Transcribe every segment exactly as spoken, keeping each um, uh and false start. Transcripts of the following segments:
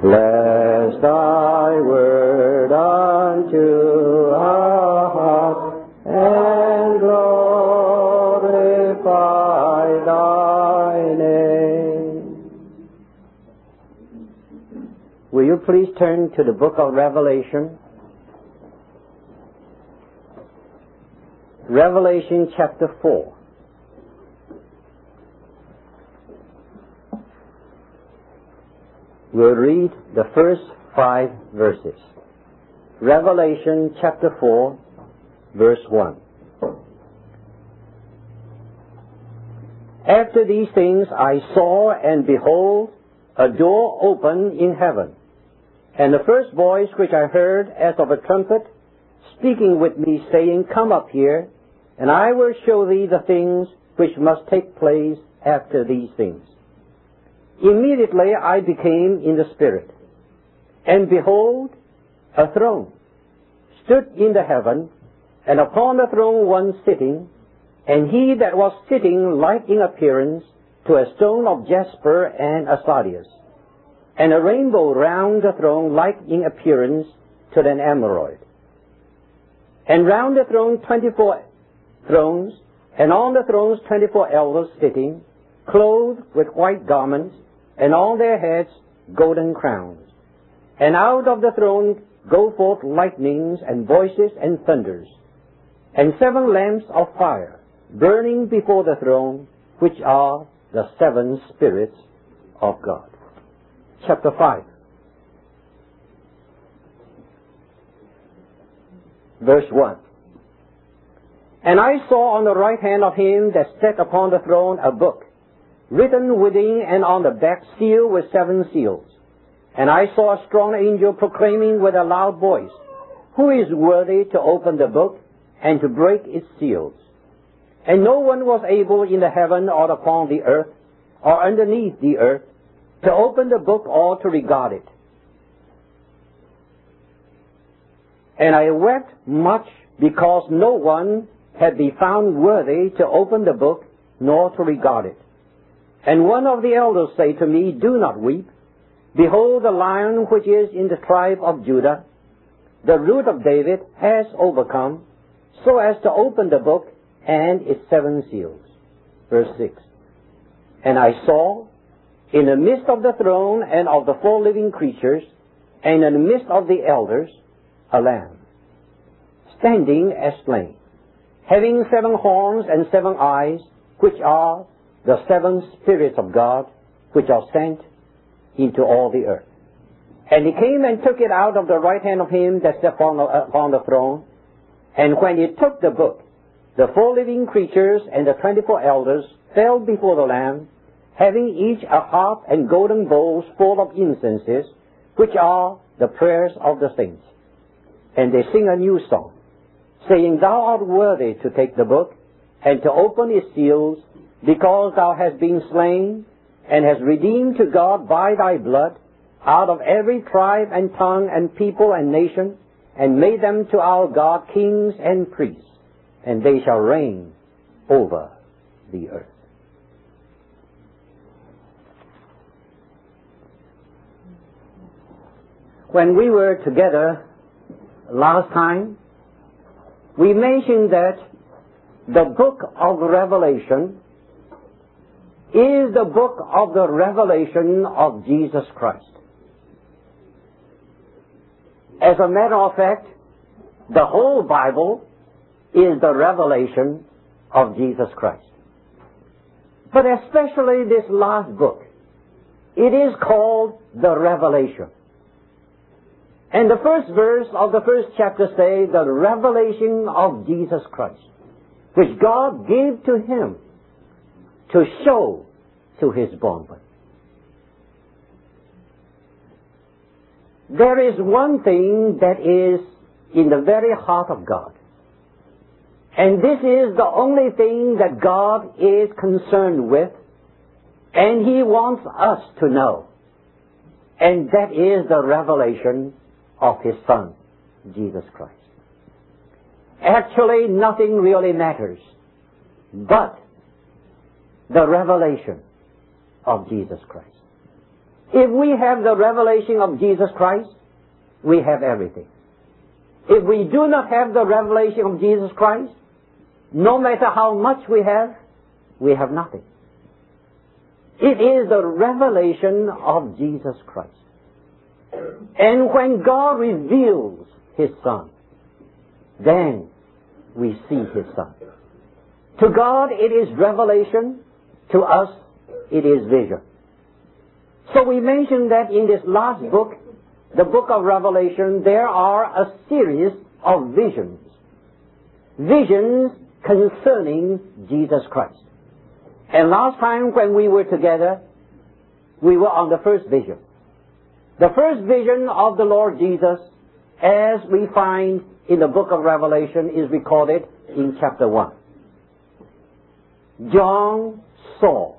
Bless thy word unto our heart, and glorify thy name. Will you please turn to the book of Revelation? Revelation chapter four. We'll read the first five verses. Revelation chapter four, verse one. After these things I saw, and behold, a door open in heaven. And the first voice which I heard as of a trumpet, speaking with me, saying, Come up here, and I will show thee the things which must take place after these things. Immediately I became in the Spirit, and behold, a throne stood in the heaven, and upon the throne one sitting, and he that was sitting like in appearance to a stone of jasper and a sardius, and a rainbow round the throne like in appearance to an emerald. And round the throne twenty-four thrones, and on the thrones twenty-four elders sitting, clothed with white garments, and on their heads golden crowns. And out of the throne go forth lightnings and voices and thunders, and seven lamps of fire burning before the throne, which are the seven spirits of God. Chapter five. Verse one. And I saw on the right hand of him that sat upon the throne a book, written within and on the back, sealed with seven seals. And I saw a strong angel proclaiming with a loud voice, Who is worthy to open the book and to break its seals? And no one was able in the heaven or upon the earth or underneath the earth to open the book or to regard it. And I wept much because no one had been found worthy to open the book nor to regard it. And one of the elders said to me, Do not weep. Behold, the Lion which is in the tribe of Judah, the root of David, has overcome, so as to open the book and its seven seals. Verse six. And I saw, in the midst of the throne and of the four living creatures, and in the midst of the elders, a lamb, standing as slain, having seven horns and seven eyes, which are the seven spirits of God, which are sent into all the earth. And he came and took it out of the right hand of him that sat upon the, upon the throne. And when he took the book, the four living creatures and the twenty-four elders fell before the Lamb, having each a harp and golden bowls full of incenses, which are the prayers of the saints. And they sing a new song, saying, Thou art worthy to take the book and to open its seals, because thou hast been slain, and hast redeemed to God by thy blood, out of every tribe and tongue and people and nation, and made them to our God kings and priests, and they shall reign over the earth. When we were together last time, we mentioned that the book of Revelation is the book of the revelation of Jesus Christ. As a matter of fact, the whole Bible is the revelation of Jesus Christ. But especially this last book, it is called the Revelation. And the first verse of the first chapter says, the revelation of Jesus Christ, which God gave to him to show to his bondmen. There is one thing that is in the very heart of God. And this is the only thing that God is concerned with, and he wants us to know. And that is the revelation of his Son, Jesus Christ. Actually, nothing really matters but the revelation of Jesus Christ. If we have the revelation of Jesus Christ, we have everything. If we do not have the revelation of Jesus Christ, no matter how much we have, we have nothing. It is the revelation of Jesus Christ. And when God reveals His Son, then we see His Son. To God it is revelation, to us it is vision. So we mentioned that in this last book, the book of Revelation, there are a series of visions. Visions concerning Jesus Christ. And last time when we were together, we were on the first vision. The first vision of the Lord Jesus, as we find in the book of Revelation, is recorded in chapter one. John saw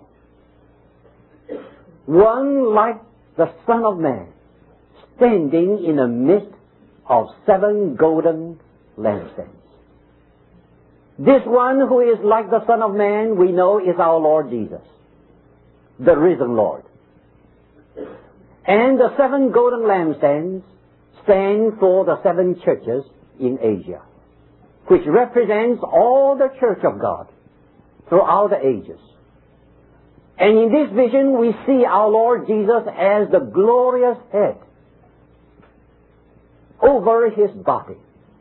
one like the Son of Man standing in the midst of seven golden lampstands. This one who is like the Son of Man, we know, is our Lord Jesus, the risen Lord. And the seven golden lampstands stand for the seven churches in Asia, which represents all the church of God throughout the ages. And in this vision we see our Lord Jesus as the glorious head over His body.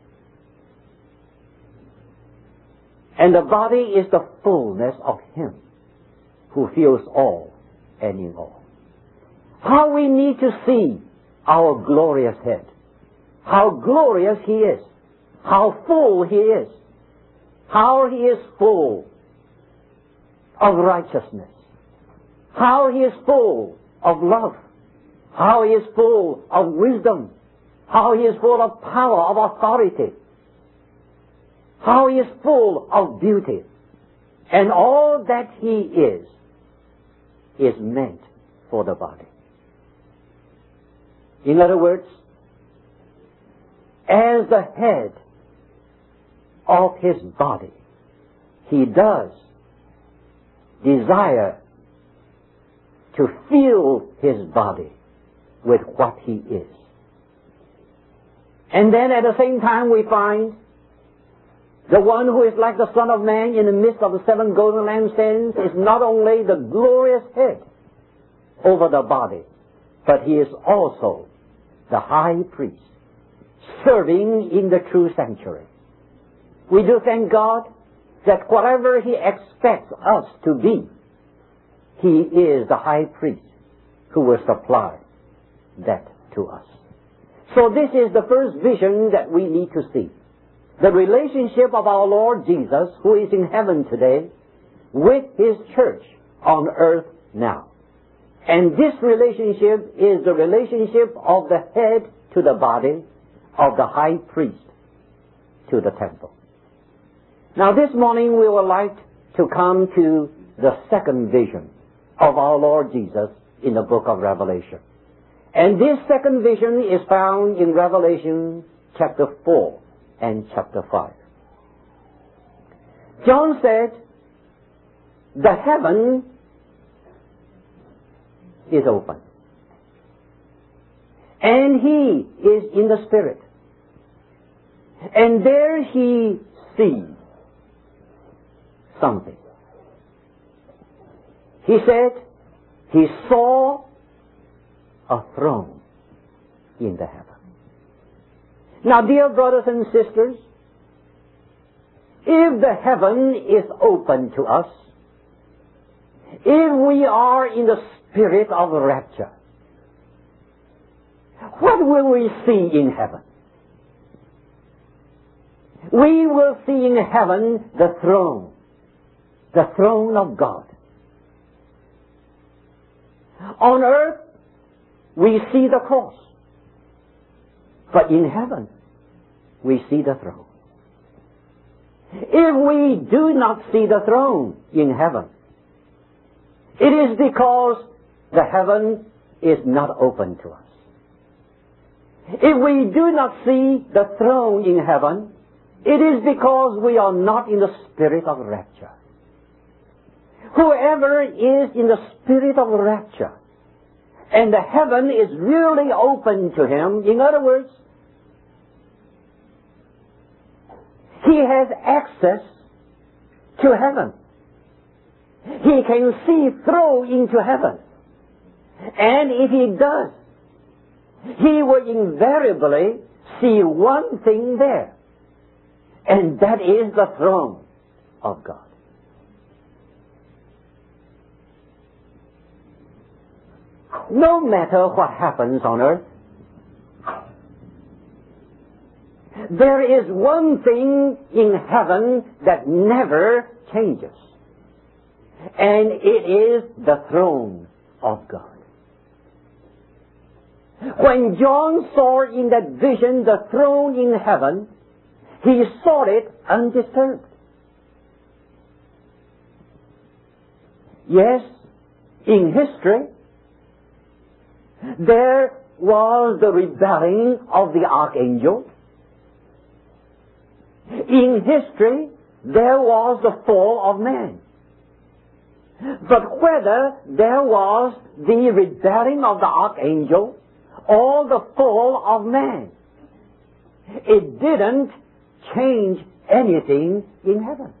And the body is the fullness of Him who fills all and in all. How we need to see our glorious head. How glorious He is. How full He is. How He is full of righteousness. How He is full of love. How He is full of wisdom. How He is full of power, of authority. How He is full of beauty. And all that He is, is meant for the body. In other words, as the head of His body, He does desire to fill His body with what He is. And then at the same time we find the one who is like the Son of Man in the midst of the seven golden lampstands is not only the glorious head over the body, but He is also the high priest serving in the true sanctuary. We do thank God that whatever He expects us to be, He is the high priest who will supply that to us. So this is the first vision that we need to see. The relationship of our Lord Jesus, who is in heaven today, with His church on earth now. And this relationship is the relationship of the head to the body, of the high priest to the temple. Now this morning we would like to come to the second vision of our Lord Jesus in the book of Revelation. And this second vision is found in Revelation chapter four and chapter five. John said, the heaven is open. And he is in the Spirit. And there he sees something. He said he saw a throne in the heaven. Now, dear brothers and sisters, if the heaven is open to us, if we are in the spirit of rapture, what will we see in heaven? We will see in heaven the throne, the throne of God. On earth, we see the cross. But in heaven, we see the throne. If we do not see the throne in heaven, it is because the heaven is not open to us. If we do not see the throne in heaven, it is because we are not in the spirit of rapture. Whoever is in the spirit of rapture And the heaven is really open to him. In other words, he has access to heaven. He can see through into heaven. And if he does, he will invariably see one thing there. And that is the throne of God. No matter what happens on earth, there is one thing in heaven that never changes. And it is the throne of God. When John saw in that vision the throne in heaven, he saw it undisturbed. Yes, in history, there was the rebelling of the archangel. In history, there was the fall of man. But whether there was the rebelling of the archangel or the fall of man, it didn't change anything in heaven.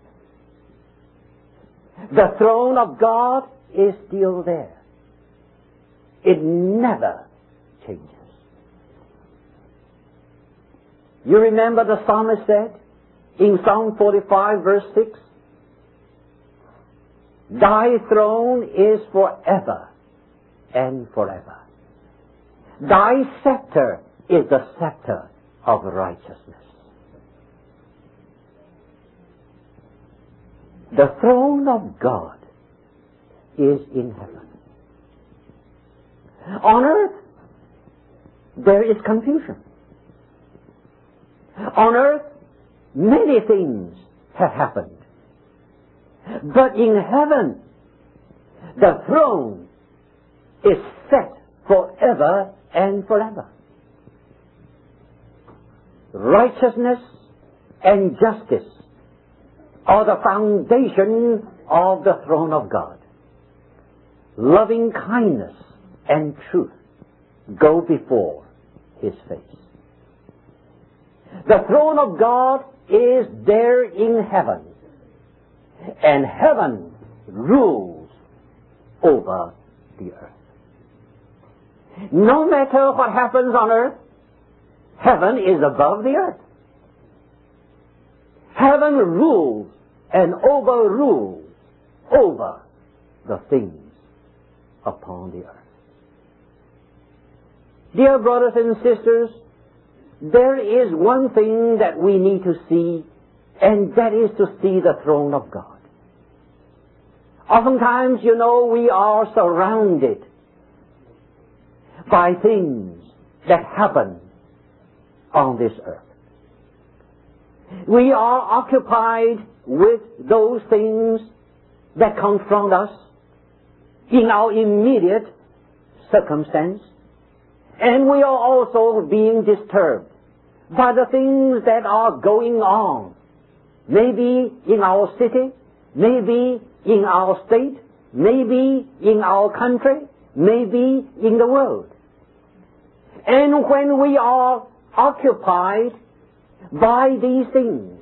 The throne of God is still there. It never changes. You remember the psalmist said in Psalm forty-five verse six, "Thy throne is forever and forever. Thy scepter is the scepter of righteousness." The throne of God is in heaven. On earth, there is confusion. On earth, many things have happened. But in heaven, the throne is set forever and forever. Righteousness and justice are the foundation of the throne of God. Loving kindness and truth go before his face. The throne of God is there in heaven, and heaven rules over the earth. No matter what happens on earth, heaven is above the earth. Heaven rules and overrules over the things upon the earth. Dear brothers and sisters, there is one thing that we need to see, and that is to see the throne of God. Oftentimes, you know, we are surrounded by things that happen on this earth. We are occupied with those things that confront us in our immediate circumstance, and we are also being disturbed by the things that are going on, maybe in our city, maybe in our state, maybe in our country, maybe in the world. And when we are occupied by these things,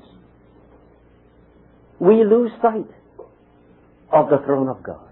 we lose sight of the throne of God.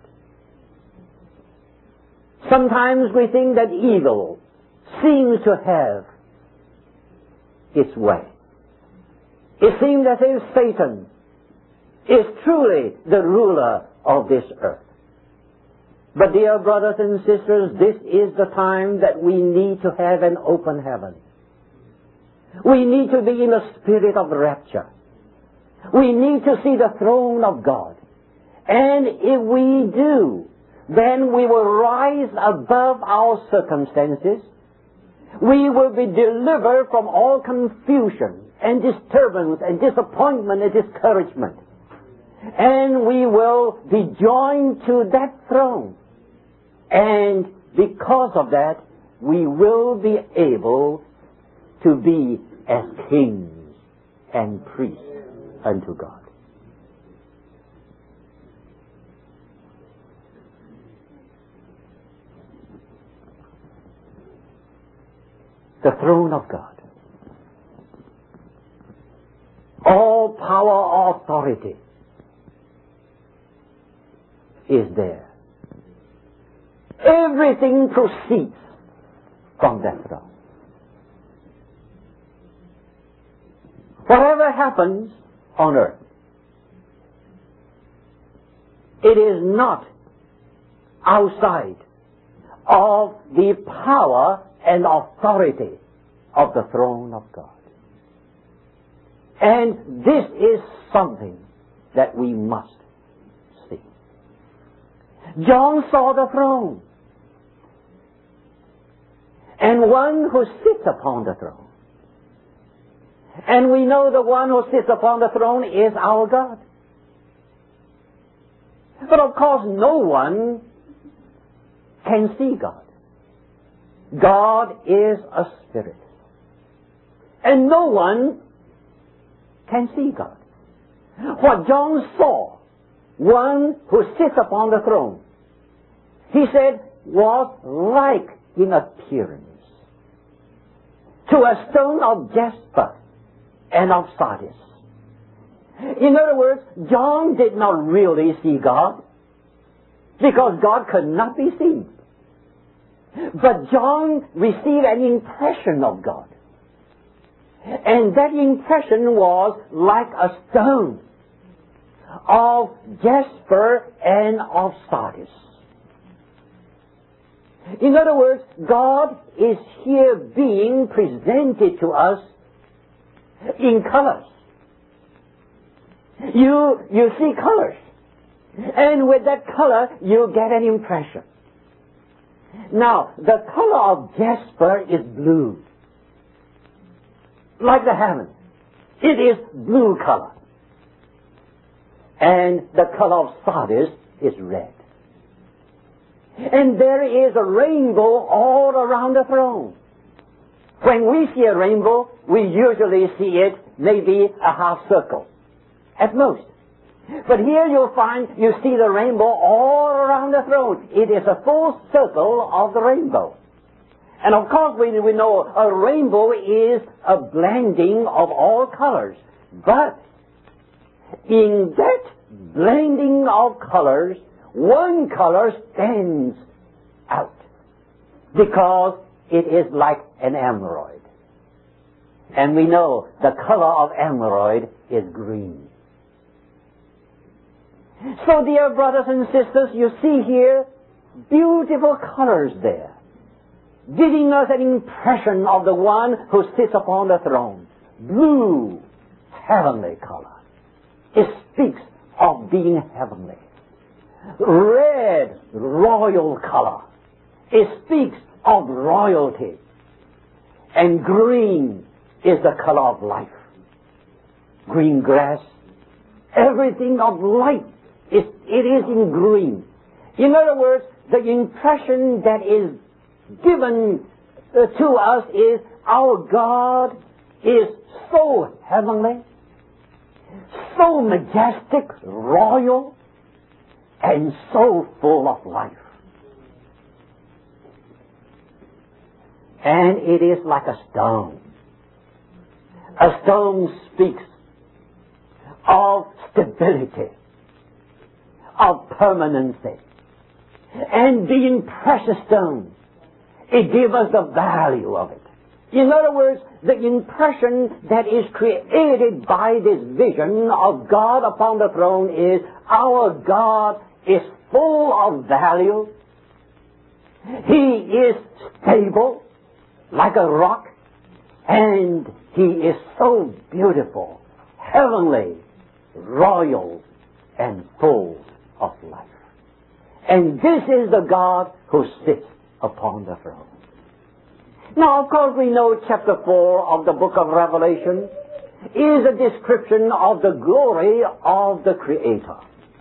Sometimes we think that evil seems to have its way. It seems as if Satan is truly the ruler of this earth. But dear brothers and sisters, this is the time that we need to have an open heaven. We need to be in a spirit of rapture. We need to see the throne of God. And if we do, then we will rise above our circumstances. We will be delivered from all confusion and disturbance and disappointment and discouragement. And we will be joined to that throne. And because of that, we will be able to be as kings and priests unto God. the throne of God. All power, authority is there. Everything proceeds from that throne. Whatever happens on earth, it is not outside of the power and authority of the throne of God. And this is something that we must see. John saw the throne, and one who sits upon the throne. And we know the one who sits upon the throne is our God. But of course no one can see God. God is a spirit. And no one can see God. What John saw, one who sits upon the throne, he said, was like in appearance to a stone of jasper and of sardis. In other words, John did not really see God, because God could not be seen. But John received an impression of God. And that impression was like a stone of jasper and of sardis. In other words, God is here being presented to us in colors. You, you see colors. And with that color, you get an impression. Now, the color of jasper is blue. Like the heavens. It is blue color. And the color of sardis is red. And there is a rainbow all around the throne. When we see a rainbow, we usually see it maybe a half circle, at most. But here you'll find, you see the rainbow all around the throne. It is a full circle of the rainbow. And of course we, we know a rainbow is a blending of all colors. But in that blending of colors, one color stands out because it is like an emerald. And we know the color of emerald is green. So, dear brothers and sisters, you see here beautiful colors there, giving us an impression of the one who sits upon the throne. Blue, heavenly color. It speaks of being heavenly. Red, royal color. It speaks of royalty. And green is the color of life. Green grass, everything of life, is, it is in green. In other words, the impression that is given uh, to us is our God is so heavenly, so majestic, royal, and so full of life. And it is like a stone. A stone speaks of stability, of permanency. And being precious stone, it gives us the value of it. In other words, the impression that is created by this vision of God upon the throne is our God is full of value. He is stable like a rock, and He is so beautiful, heavenly, royal, and full of life. And this is the God who sits upon the throne. Now, of course, we know chapter four of the book of Revelation is a description of the glory of the Creator.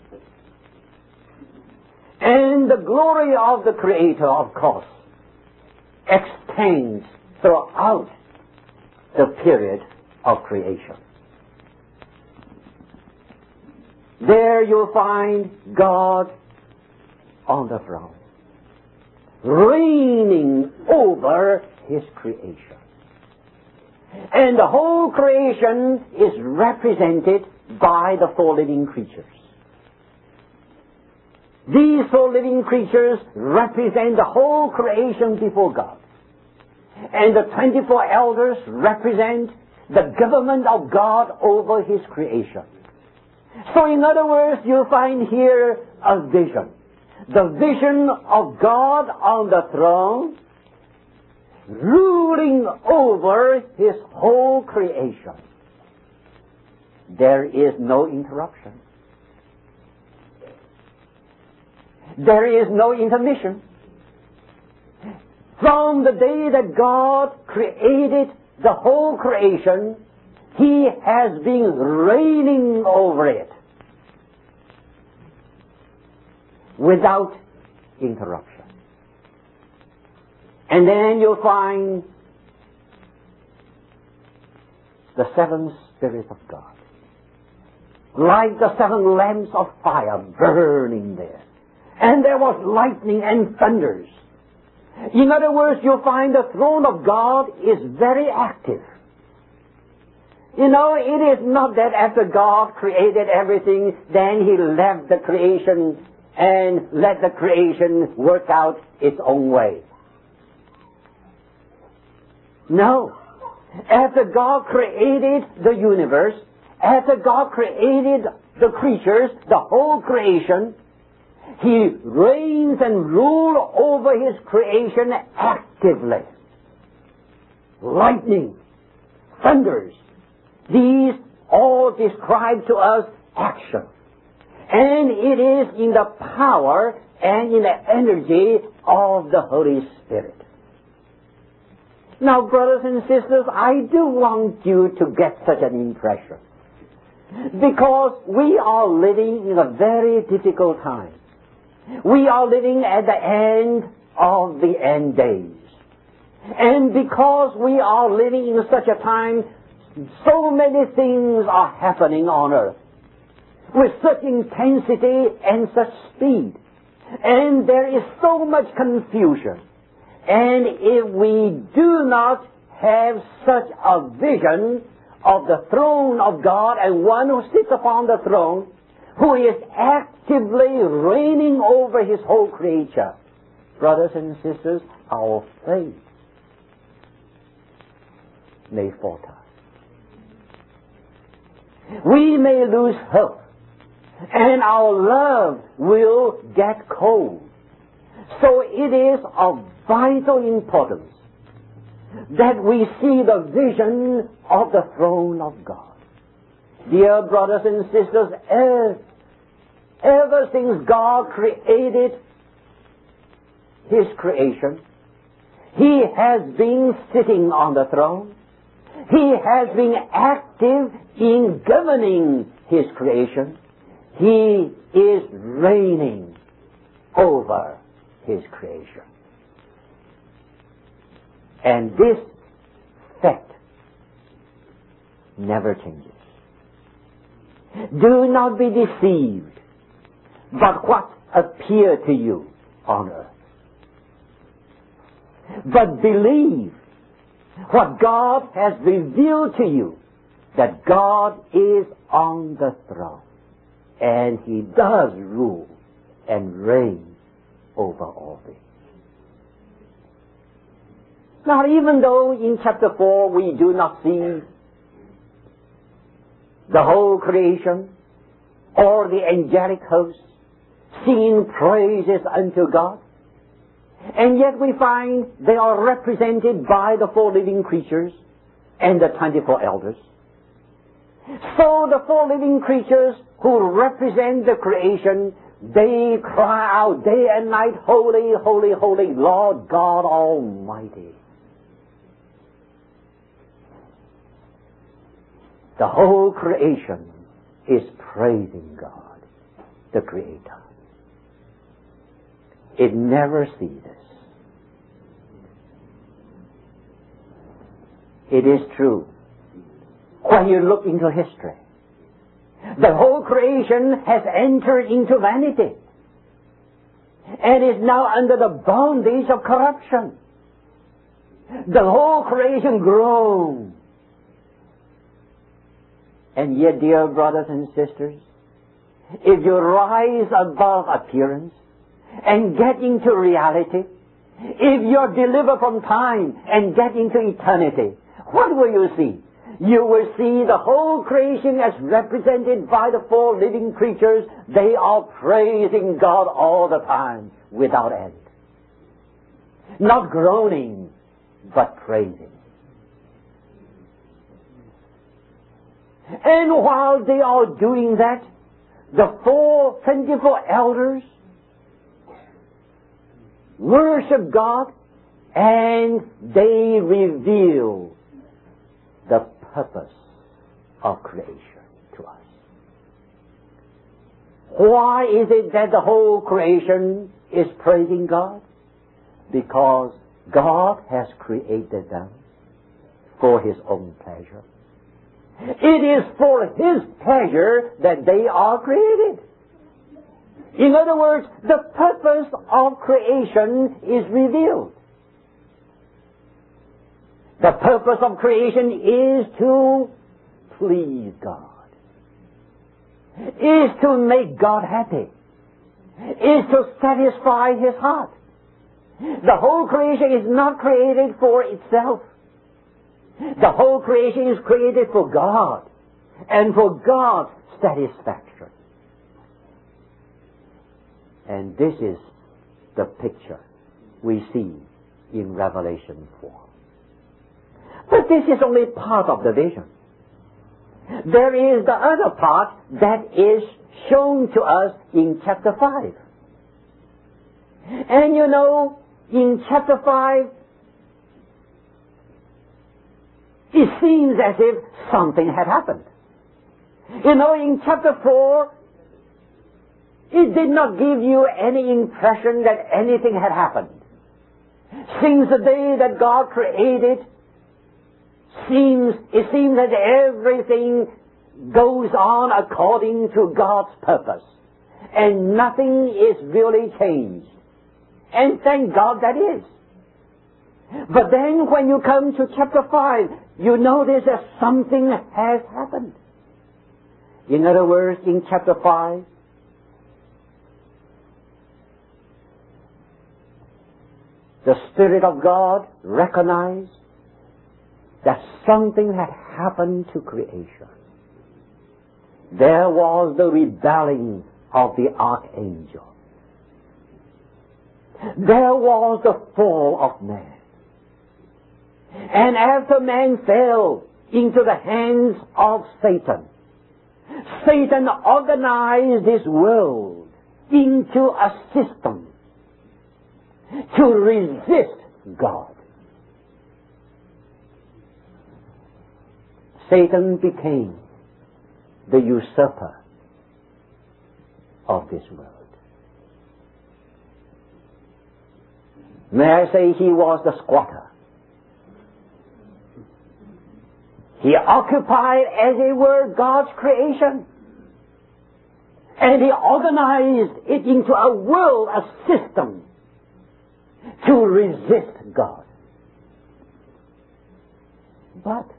And the glory of the Creator, of course, extends throughout the period of creation. There you'll find God on the throne, reigning over His creation. And the whole creation is represented by the four living creatures. These four living creatures represent the whole creation before God. And the twenty-four elders represent the government of God over His creation. So in other words, you find here a vision. The vision of God on the throne, ruling over His whole creation. There is no interruption. There is no intermission. From the day that God created the whole creation, He has been reigning over it without interruption. And then you'll find the seven spirits of God, like the seven lamps of fire burning there. And there was lightning and thunders. In other words, you'll find the throne of God is very active. You know, it is not that after God created everything, then He left the creation and let the creation work out its own way. No. After God created the universe, after God created the creatures, the whole creation, He reigns and rules over His creation actively. Lightning, thunders, these all describe to us action. And it is in the power and in the energy of the Holy Spirit. Now, brothers and sisters, I do want you to get such an impression, because we are living in a very difficult time. We are living at the end of the end days. And because we are living in such a time, so many things are happening on earth with such intensity and such speed. And there is so much confusion. And if we do not have such a vision of the throne of God and one who sits upon the throne, who is actively reigning over His whole creature, brothers and sisters, our faith may falter. We may lose hope, and our love will get cold. So it is of vital importance that we see the vision of the throne of God. Dear brothers and sisters, ever, ever since God created His creation, He has been sitting on the throne. He has been active in governing His creation. He is reigning over His creation. And this fact never changes. Do not be deceived by what appears to you on earth, but believe what God has revealed to you, that God is on the throne, and He does rule and reign over all things. Now, even though in chapter four we do not see the whole creation or the angelic hosts singing praises unto God, and yet we find they are represented by the four living creatures and the twenty-four elders. So the four living creatures who represent the creation, they cry out day and night, holy, holy, holy, Lord God Almighty. The whole creation is praising God, the Creator. It never ceases. It is true. When you look into history, the whole creation has entered into vanity and is now under the bondage of corruption. The whole creation groans And yet, dear brothers and sisters, if you rise above appearance and get into reality, if you're delivered from time and get into eternity, what will you see? You will see the whole creation as represented by the four living creatures. They are praising God all the time without end. Not groaning, but praising. And while they are doing that, the four twenty-four elders worship God and they reveal the purpose of creation to us. Why is it that the whole creation is praising God? Because God has created them for His own pleasure. It is for His pleasure that they are created. In other words, the purpose of creation is revealed. The purpose of creation is to please God, is to make God happy, is to satisfy His heart. The whole creation is not created for itself. The whole creation is created for God and for God's satisfaction. And this is the picture we see in Revelation four. But this is only part of the vision. There is the other part that is shown to us in chapter five. And you know, in chapter five, it seems as if something had happened. You know, in chapter four, it did not give you any impression that anything had happened. Since the day that God created, seems it seems that everything goes on according to God's purpose, and nothing is really changed. And thank God that is. But then when you come to chapter five, you notice that something has happened. In other words, in chapter five, the Spirit of God recognized that something had happened to creation. There was the rebelling of the archangel. There was the fall of man. And after man fell into the hands of Satan, Satan organized this world into a system to resist God. Satan became the usurper of this world. May I say he was the squatter. He occupied, as it were, God's creation. And he organized it into a world, a system, to resist God. But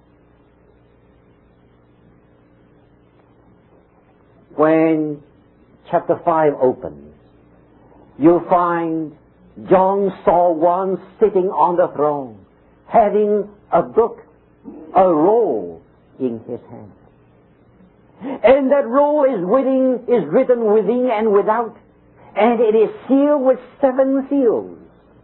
when chapter five opens, you find John saw one sitting on the throne, having a book, a roll in his hand. And that roll is written, is written within and without, and it is sealed with seven seals.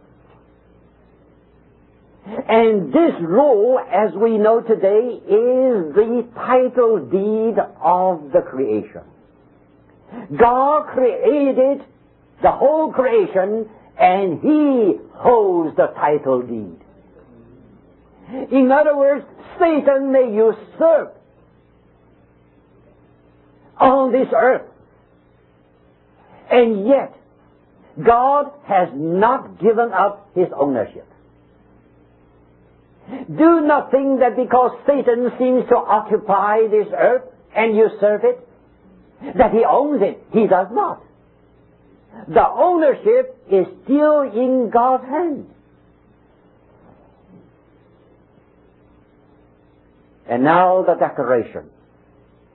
And this roll, as we know today, is the title deed of the creation. God created the whole creation, and He holds the title deed. In other words, Satan may usurp on this earth, and yet God has not given up His ownership. Do not think that because Satan seems to occupy this earth and usurp it, that he owns it. He does not. The ownership is still in God's hand. And now the declaration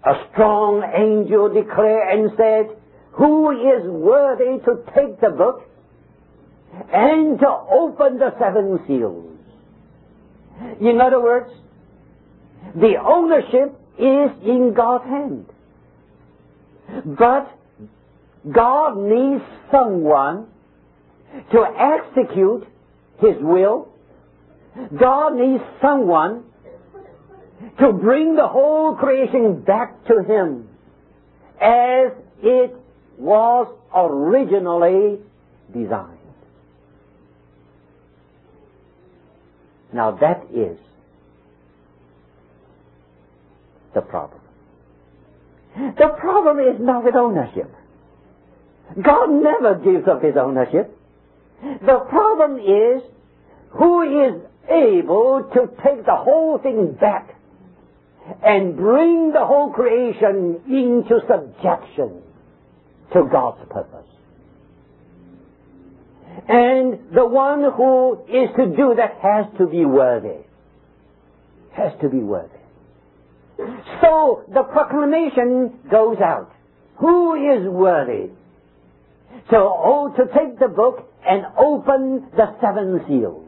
a strong angel declared and said, "Who is worthy to take the book and to open the seven seals?" In other words, the ownership is in God's hand. But God needs someone to execute His will. God needs someone to bring the whole creation back to Him as it was originally designed. Now that is the problem. The problem is not with ownership. God never gives up His ownership. The problem is who is able to take the whole thing back and bring the whole creation into subjection to God's purpose. And the one who is to do that has to be worthy. Has to be worthy. So the proclamation goes out. Who is worthy to, oh, to take the book and open the seven seals?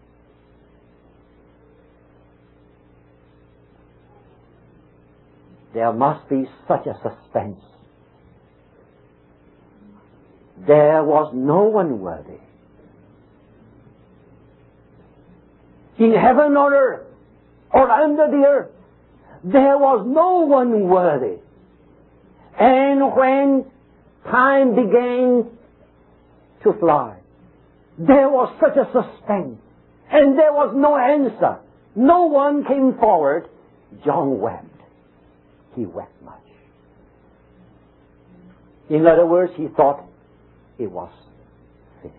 There must be such a suspense. There was no one worthy. In heaven or earth, or under the earth, there was no one worthy. And when time began to fly, there was such a suspense, and there was no answer. No one came forward. John wept. He wept much. In other words, he thought it was finished.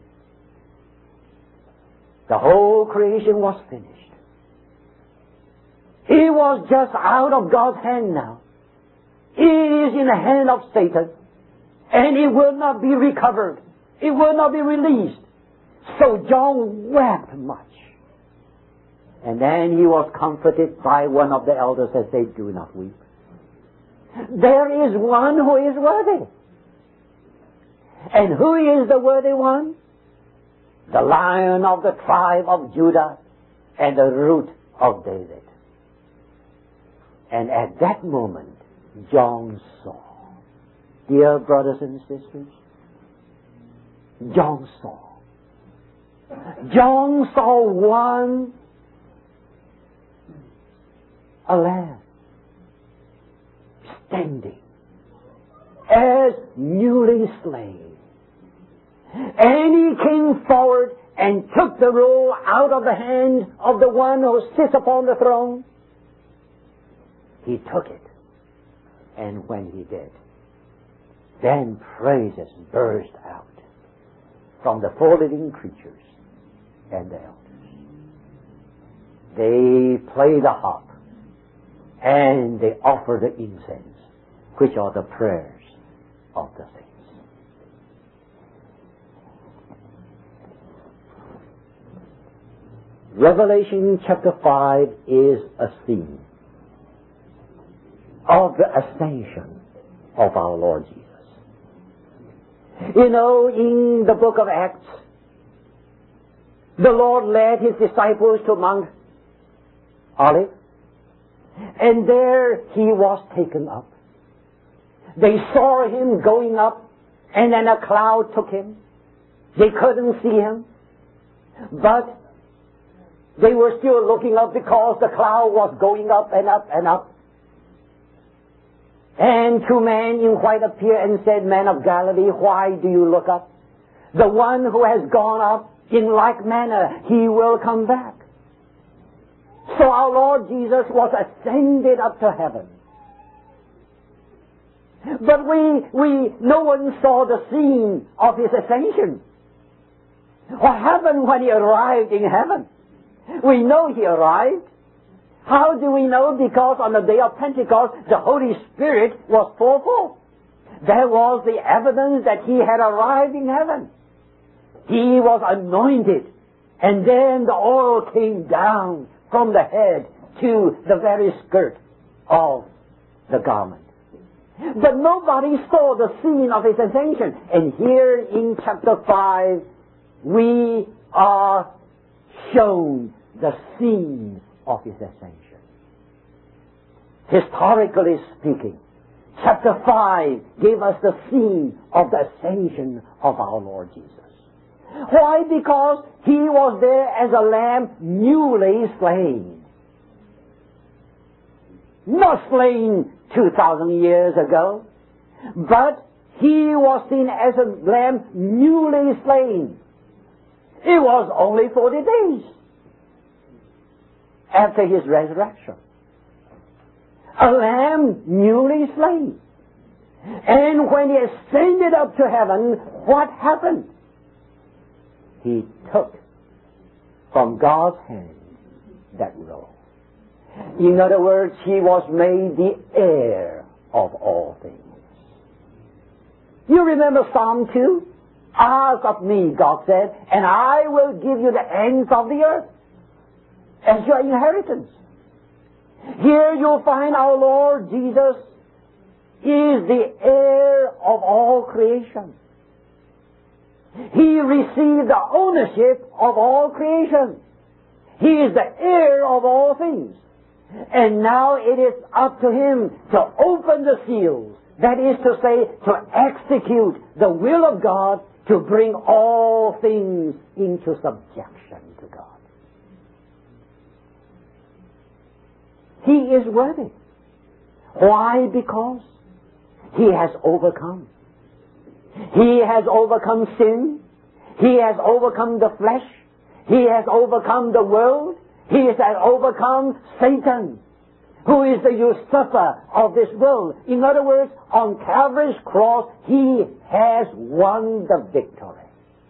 The whole creation was finished. It was just out of God's hand now. It is in the hand of Satan, and it will not be recovered. It will not be released. So John wept much. And then he was comforted by one of the elders as they do not weep. There is one who is worthy. And who is the worthy one? The Lion of the tribe of Judah and the root of David. And at that moment, John saw. Dear brothers and sisters, John saw. John saw one, a lamb, standing as newly slain. And he came forward and took the roll out of the hand of the one who sits upon the throne. He took it. And when he did, then praises burst out from the four living creatures and the elders. They play the harp and they offer the incense, which are the prayers of the saints. Revelation chapter five is a scene of the ascension of our Lord Jesus. You know, in the book of Acts, the Lord led His disciples to Mount Olive, and there He was taken up. They saw Him going up, and then a cloud took Him. They couldn't see Him, but they were still looking up because the cloud was going up and up and up. And two men in white appeared and said, "Men of Galilee, why do you look up? The one who has gone up, in like manner, He will come back." So our Lord Jesus was ascended up to heaven. But we, we, no one saw the scene of His ascension. What happened when He arrived in heaven? We know He arrived. How do we know? Because on the day of Pentecost, the Holy Spirit was full full. There was the evidence that He had arrived in heaven. He was anointed, and then the oil came down from the head to the very skirt of the garment. But nobody saw the scene of his ascension. And here in chapter five, we are shown the scene of his ascension. Historically speaking, chapter five gave us the scene of the ascension of our Lord Jesus. Why? Because he was there as a lamb newly slain. Not slain two thousand years ago, but he was seen as a lamb newly slain. It was only forty days after his resurrection. A lamb newly slain. And when he ascended up to heaven, what happened? He took from God's hand that roll. In other words, he was made the heir of all things. You remember Psalm two? Ask of me, God said, and I will give you the ends of the earth as your inheritance. Here you'll find our Lord Jesus is the heir of all creation. He received the ownership of all creation. He is the heir of all things. And now it is up to him to open the seals. That is to say, to execute the will of God to bring all things into subjection to God. He is worthy. Why? Because he has overcome. He has overcome sin. He has overcome the flesh. He has overcome the world. He has overcome Satan, who is the usurper of this world. In other words, on Calvary's cross, he has won the victory.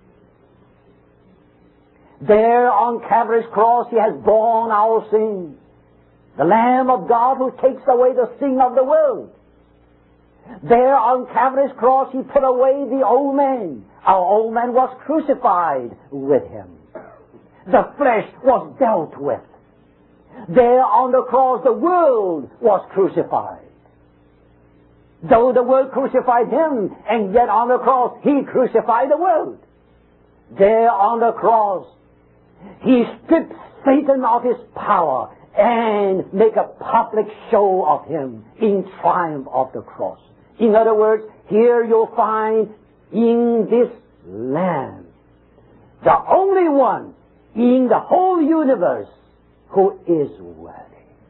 There on Calvary's cross, he has borne our sins. The Lamb of God who takes away the sin of the world. There on Calvary's cross, he put away the old man. Our old man was crucified with him. The flesh was dealt with. There on the cross, the world was crucified. Though the world crucified him, and yet on the cross, he crucified the world. There on the cross, he stripped Satan of his power and make a public show of him in triumph of the cross. In other words, here you'll find in this Lamb the only one in the whole universe who is worthy.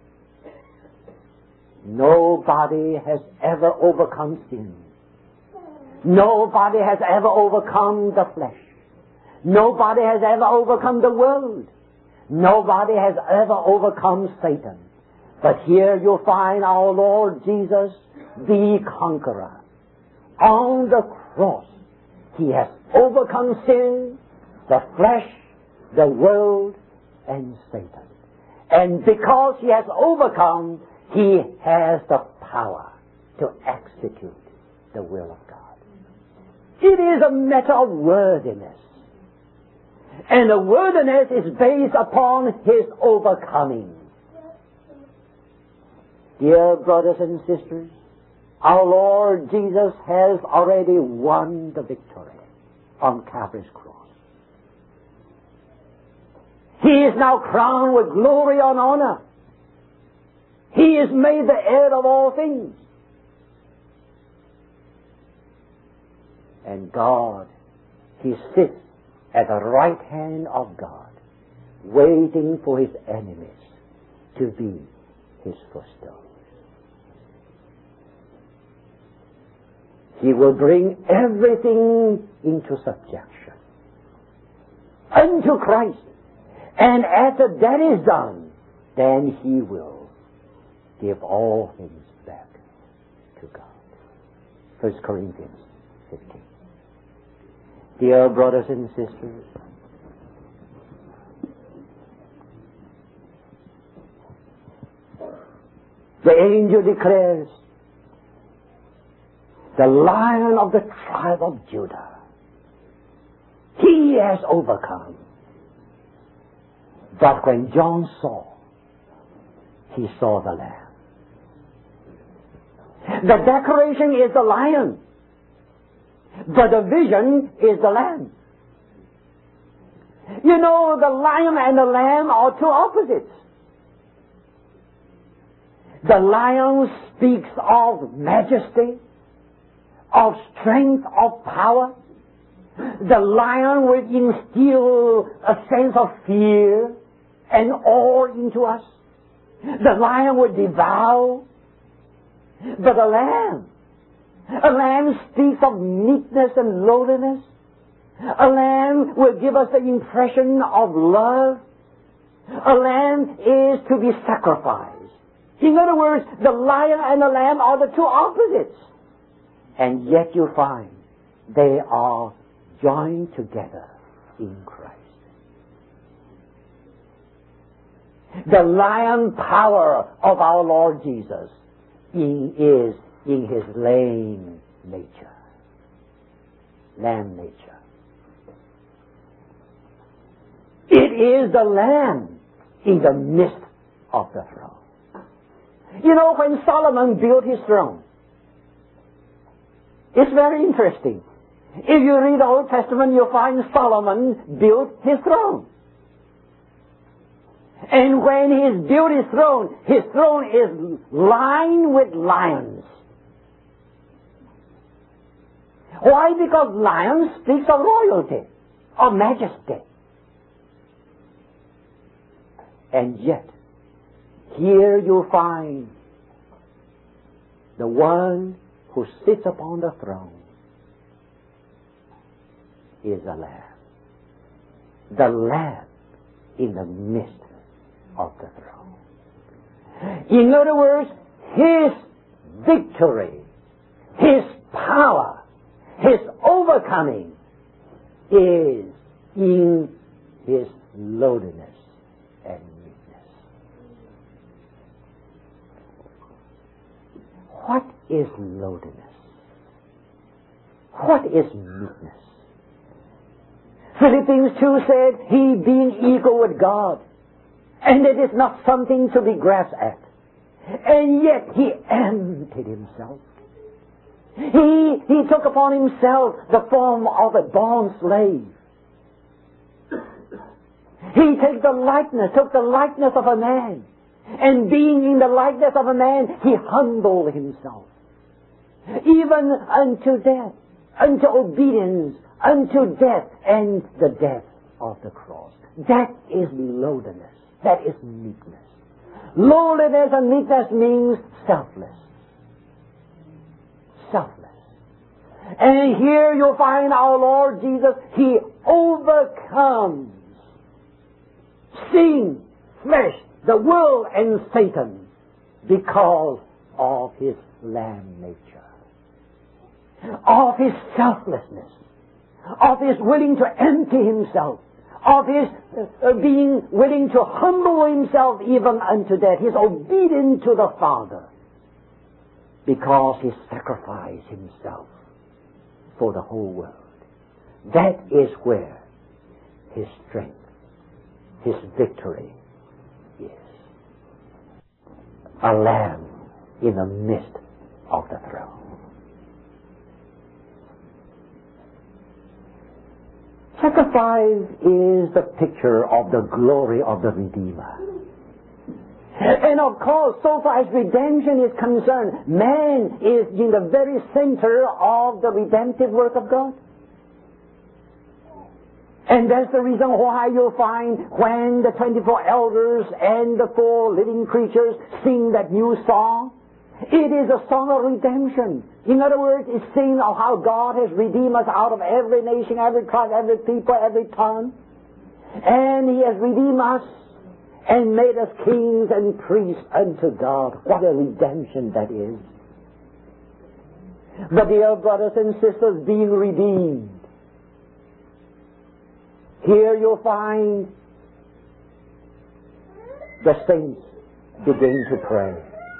Nobody has ever overcome sin. Nobody has ever overcome the flesh. Nobody has ever overcome the world. Nobody has ever overcome Satan. But here you'll find our Lord Jesus, the conqueror. On the cross, he has overcome sin, the flesh, the world, and Satan. And because he has overcome, he has the power to execute the will of God. It is a matter of worthiness. And the worthiness is based upon his overcoming. Dear brothers and sisters, our Lord Jesus has already won the victory on Calvary's cross. He is now crowned with glory and honor. He is made the heir of all things. And God, he sits at the right hand of God, waiting for his enemies to be his footstool. He will bring everything into subjection unto Christ. And after that is done, then he will give all things back to God. First Corinthians fifteen. Dear brothers and sisters, the angel declares, the Lion of the tribe of Judah, he has overcome. But when John saw, he saw the Lamb. The decoration is the lion, but the vision is the lamb. You know, the lion and the lamb are two opposites. The lion speaks of majesty, of strength, of power. The lion will instill a sense of fear and awe into us. The lion will devour. But a lamb, a lamb speaks of meekness and lowliness. A lamb will give us the impression of love. A lamb is to be sacrificed. In other words, the lion and the lamb are the two opposites. And yet you find they are joined together in Christ. The lion power of our Lord Jesus in, is in His lamb nature. Lamb nature. It is the Lamb in the midst of the throne. You know, when Solomon built his throne, it's very interesting. If you read the Old Testament, you'll find Solomon built his throne. And when he's built his throne, his throne is lined with lions. Why? Because lion speaks of royalty, of majesty. And yet, here you find the one who sits upon the throne is a lamb. The lamb in the midst of the throne. In other words, His victory, His power, His overcoming is in His lowliness and meekness. What is lowliness? What is meekness? Philippians two said, He being equal with God, and it is not something to be grasped at. And yet He emptied Himself. He, he took upon Himself the form of a bond slave. He took the likeness, took the likeness of a man. And being in the likeness of a man, He humbled Himself. Even unto death, unto obedience, unto death, and the death of the cross. That is lowliness. That is meekness. Lowliness and meekness means selfless. Selfless. And here you'll find our Lord Jesus, He overcomes sin, flesh, the world, and Satan because of His lamb nature, of His selflessness, of His willing to empty Himself, of His uh, being willing to humble Himself even unto death. He's obedient to the Father because He sacrificed Himself for the whole world. That is where His strength, His victory is. A lamb in the midst of the throne. Chapter five is the picture of the glory of the Redeemer. And of course, so far as redemption is concerned, man is in the very center of the redemptive work of God. And that's the reason why you'll find when the twenty-four elders and the four living creatures sing that new song, it is a song of redemption. In other words, it's singing of how God has redeemed us out of every nation, every tribe, every people, every tongue. And He has redeemed us and made us kings and priests unto God. What a redemption that is. But dear brothers and sisters, being redeemed, here you'll find the saints begin to pray.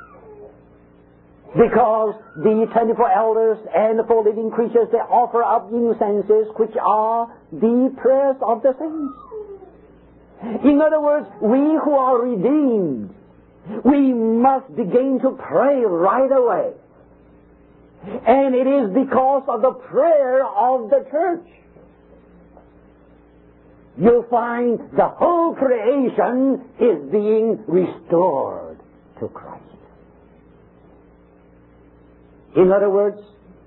Because the twenty-four elders and the four living creatures, they offer up incenses which are the prayers of the saints. In other words, we who are redeemed, we must begin to pray right away. And it is because of the prayer of the church. You'll find the whole creation is being restored to Christ. In other words,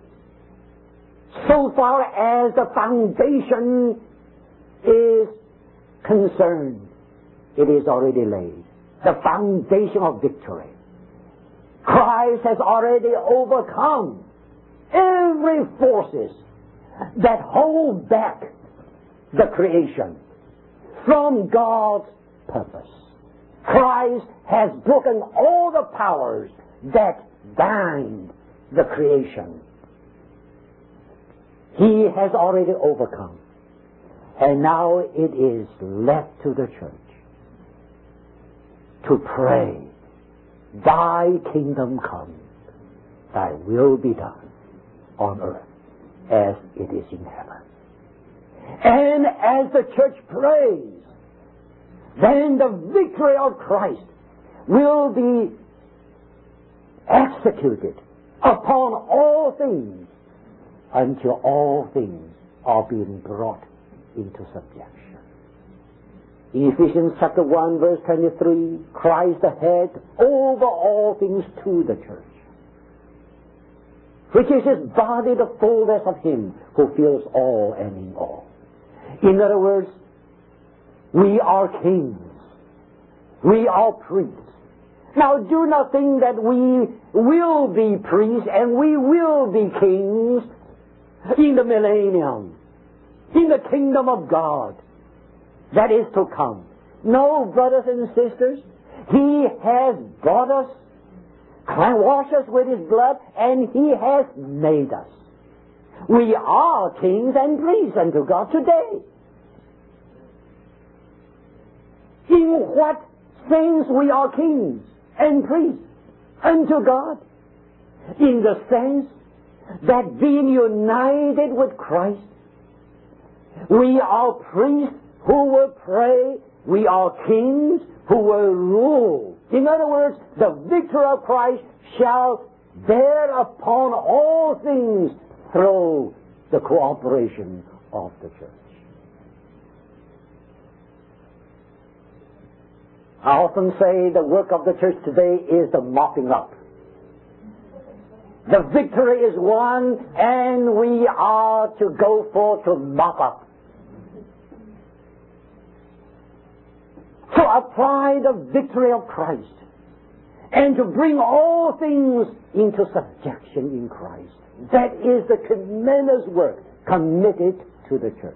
so far as the foundation is concerned, it is already laid. The foundation of victory. Christ has already overcome every forces that hold back the creation from God's purpose. Christ has broken all the powers that bind the creation. He has already overcome. And now it is left to the church to pray, Thy kingdom come, Thy will be done on earth as it is in heaven. And as the church prays, then the victory of Christ will be executed upon all things until all things are being brought into subjection. Ephesians chapter one verse twenty-three, Christ the head over all things to the church, which is His body, the fullness of Him who fills all and in all. In other words, we are kings. We are priests. Now do not think that we will be priests and we will be kings in the millennium, in the kingdom of God that is to come. No, brothers and sisters, He has bought us, washed us with His blood, and He has made us. We are kings and priests unto God today. In what sense we are kings and priests unto God? In the sense that being united with Christ, we are priests who will pray, we are kings who will rule. In other words, the victory of Christ shall bear upon all things through the cooperation of the church. I often say the work of the church today is the mopping up. The victory is won, and we are to go forth to mop up. To apply the victory of Christ and to bring all things into subjection in Christ. That is the tremendous work committed to the church.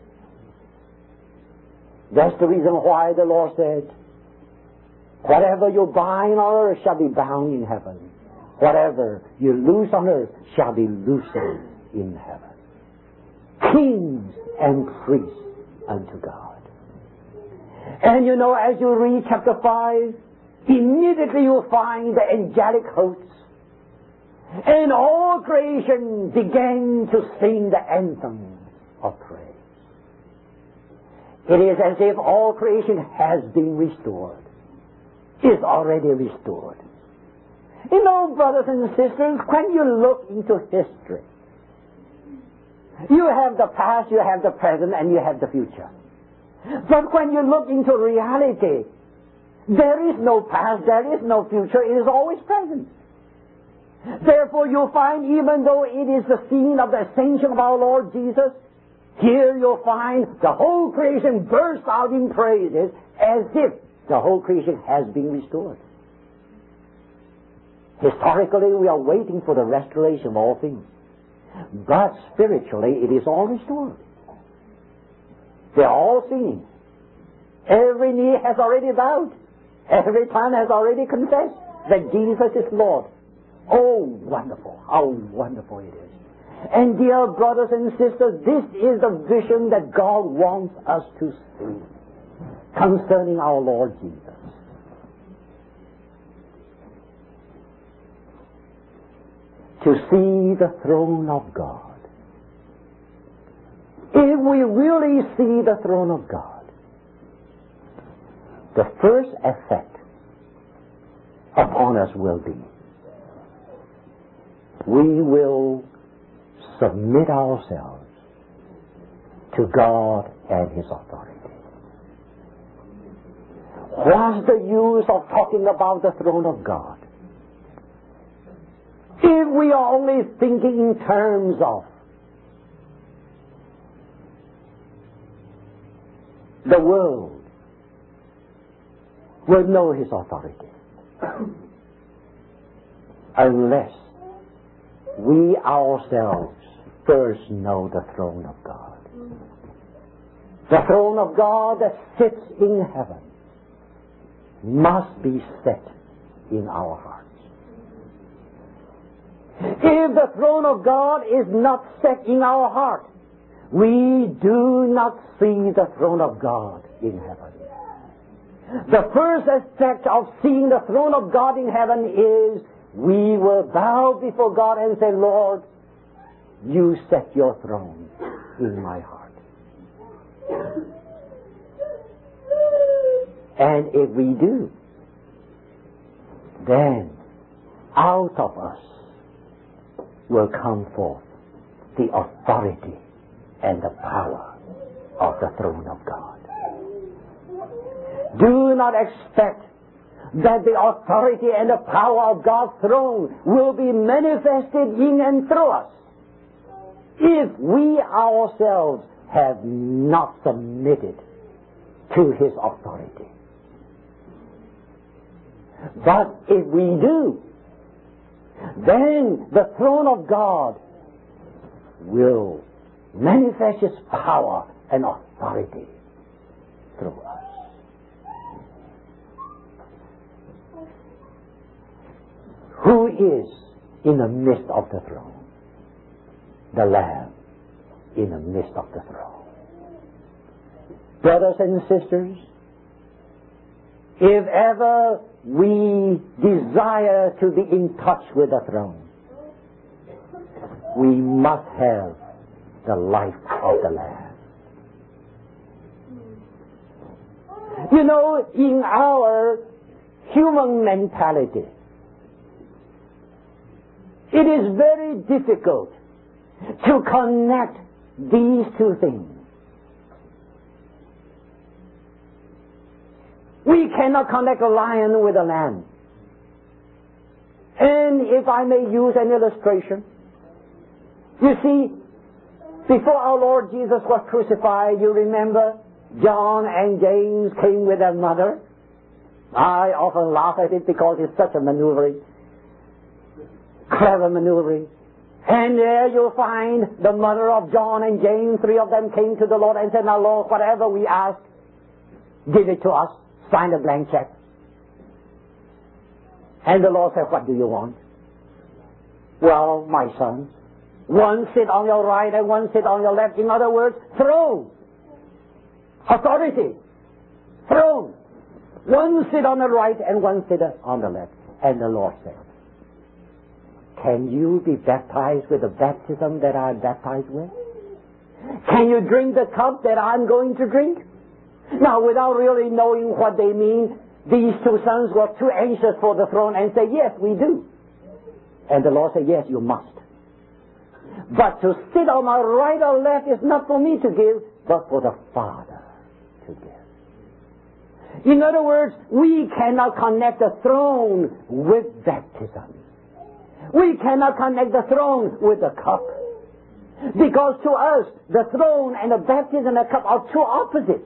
That's the reason why the Lord said, whatever you bind on earth shall be bound in heaven. Whatever you loose on earth shall be loosened in heaven. Kings and priests unto God. And you know, as you read chapter five, immediately you'll find the angelic hosts. And all creation began to sing the anthem of praise. It is as if all creation has been restored. Is already restored. You know, brothers and sisters, when you look into history, you have the past, you have the present, and you have the future. But when you look into reality, there is no past, there is no future, it is always present. Therefore you'll find, even though it is the scene of the ascension of our Lord Jesus, here you'll find the whole creation burst out in praises as if the whole creation has been restored. Historically, we are waiting for the restoration of all things. But spiritually, it is all restored. They are all singing. Every knee has already bowed. Every tongue has already confessed that Jesus is Lord. Oh, wonderful. How wonderful it is. And dear brothers and sisters, this is the vision that God wants us to see concerning our Lord Jesus. To see the throne of God. If we really see the throne of God, the first effect upon us will be we will submit ourselves to God and His authority. What's the use of talking about the throne of God if we are only thinking in terms of the world will know His authority unless we ourselves first know the throne of God. The throne of God that sits in heaven must be set in our hearts. If the throne of God is not set in our heart, we do not see the throne of God in heaven. The first aspect of seeing the throne of God in heaven is we will bow before God and say, Lord, you set your throne in my heart. And if we do, then out of us will come forth the authority and the power of the throne of God. Do not expect that the authority and the power of God's throne will be manifested in and through us if we ourselves have not submitted to His authority. But if we do, then the throne of God will manifest its power and authority through us. Who is in the midst of the throne? The Lamb in the midst of the throne. Brothers and sisters, if ever we desire to be in touch with the throne, we must have the life of the Lamb. You know, in our human mentality, it is very difficult to connect these two things. We cannot connect a lion with a lamb. And if I may use an illustration, you see, before our Lord Jesus was crucified, you remember John and James came with their mother. I often laugh at it because it's such a maneuvering, clever maneuvering. And there you'll find the mother of John and James, three of them came to the Lord and said, now Lord, whatever we ask, give it to us. Sign a blank check. And the Lord said, what do you want? Well, my son, one sit on your right and one sit on your left. In other words, throne. Authority. Throne. One sit on the right and one sit on the left. And the Lord said, can you be baptized with the baptism that I'm baptized with? Can you drink the cup that I'm going to drink? Now, without really knowing what they mean, these two sons were too anxious for the throne and said, yes, we do. And the Lord said, yes, you must. But to sit on my right or left is not for me to give, but for the Father to give. In other words, we cannot connect the throne with baptism. We cannot connect the throne with the cup. Because to us, the throne and the baptism and the cup are two opposites.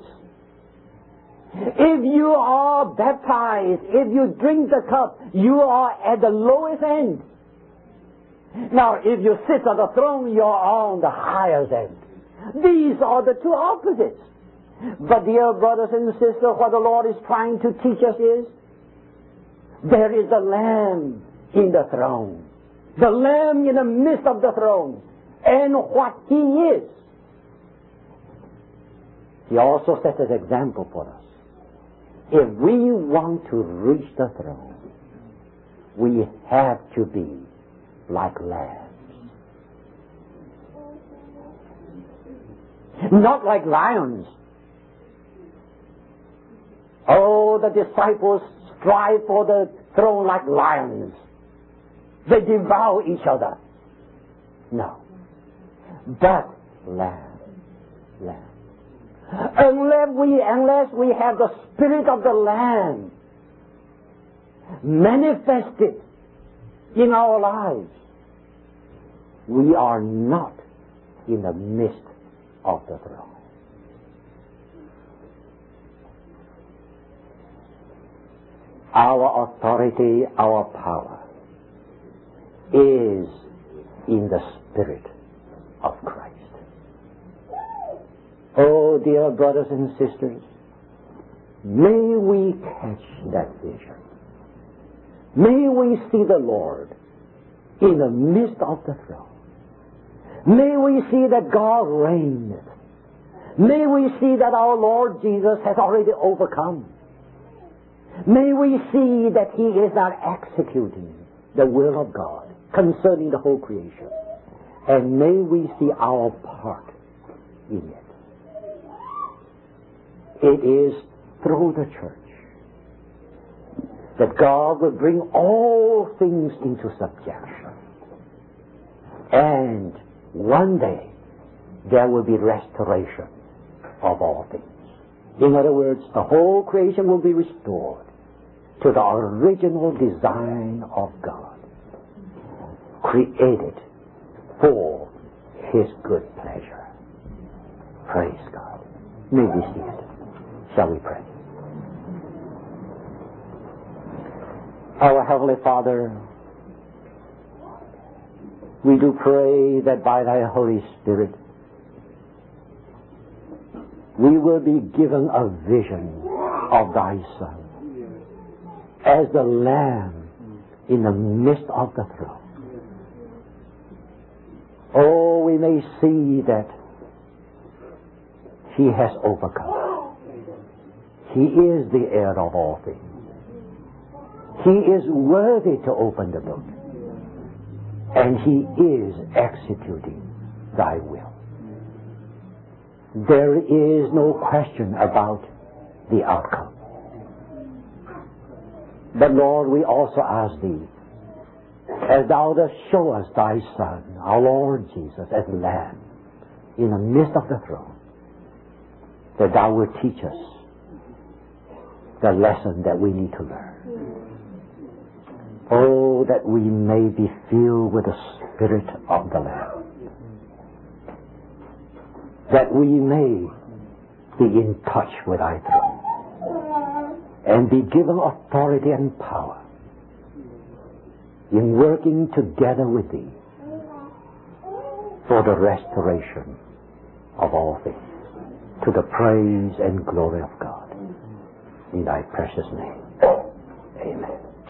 If you are baptized, if you drink the cup, you are at the lowest end. Now, if you sit on the throne, you are on the highest end. These are the two opposites. But dear brothers and sisters, what the Lord is trying to teach us is, there is a Lamb in the throne. The Lamb in the midst of the throne. And what He is. He also sets an example for us. If we want to reach the throne, we have to be like lambs. Not like lions. Oh, the disciples strive for the throne like lions. They devour each other. No. But Lamb. Lamb. Unless we, unless we have the Spirit of the Lamb manifested in our lives, we are not in the midst of the throne. Our authority, our power is in the Spirit of Christ. Oh, dear brothers and sisters, may we catch that vision. May we see the Lord in the midst of the throne. May we see that God reigneth. May we see that our Lord Jesus has already overcome. May we see that He is not executing the will of God concerning the whole creation. And may we see our part in it. It is through the church that God will bring all things into subjection. And one day there will be restoration of all things. In other words, the whole creation will be restored to the original design of God, created for His good pleasure. Praise God. May we see it. Shall we pray? Our Heavenly Father, we do pray that by Thy Holy Spirit we will be given a vision of Thy Son as the Lamb in the midst of the throne. Oh, we may see that He has overcome. He is the heir of all things. He is worthy to open the book. And He is executing Thy will. There is no question about the outcome. But Lord, we also ask Thee, as Thou dost show us Thy Son, our Lord Jesus, as Lamb in the midst of the throne, that Thou will teach us the lesson that we need to learn. Oh, that we may be filled with the Spirit of the Lamb. That we may be in touch with Thy throne and be given authority and power in working together with Thee for the restoration of all things, to the praise and glory of God. In Thy precious name. Amen.